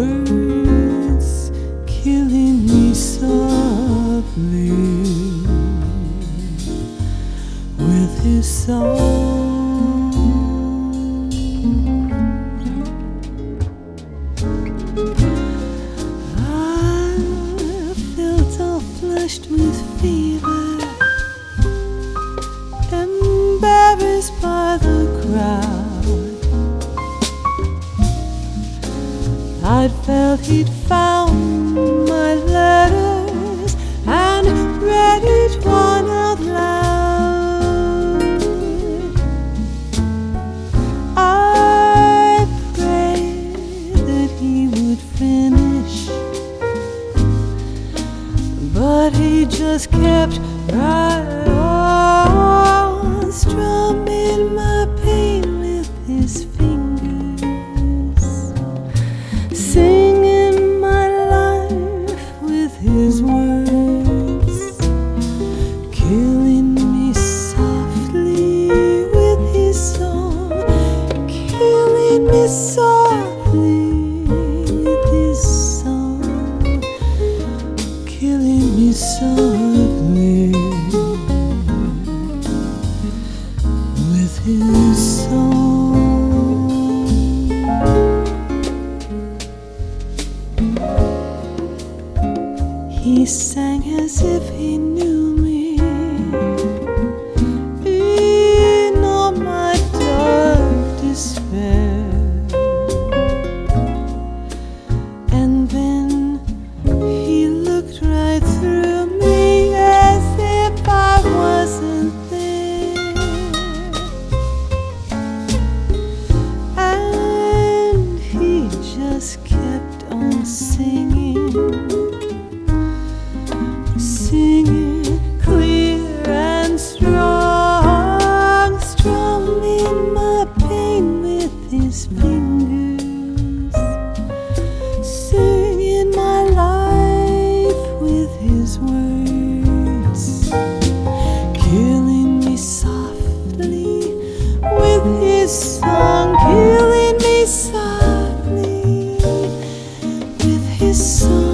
words, killing me softly with his song. I felt all flushed with fever, embarrassed by the crowd. I'd felt he'd found my letters and read each one out loud. I prayed that he would finish, but he just kept right on, strumming my pain with his fingers, singing my life with his words, killing me softly with his song, killing me softly with his song, killing me softly with his song. He sang as if he knew me in all my dark despair, and then he looked right through me as if I wasn't there, and he just kept on singing, singing clear and strong, strumming my pain with his fingers, singing my life with his words, killing me softly with his song, killing me softly with his song.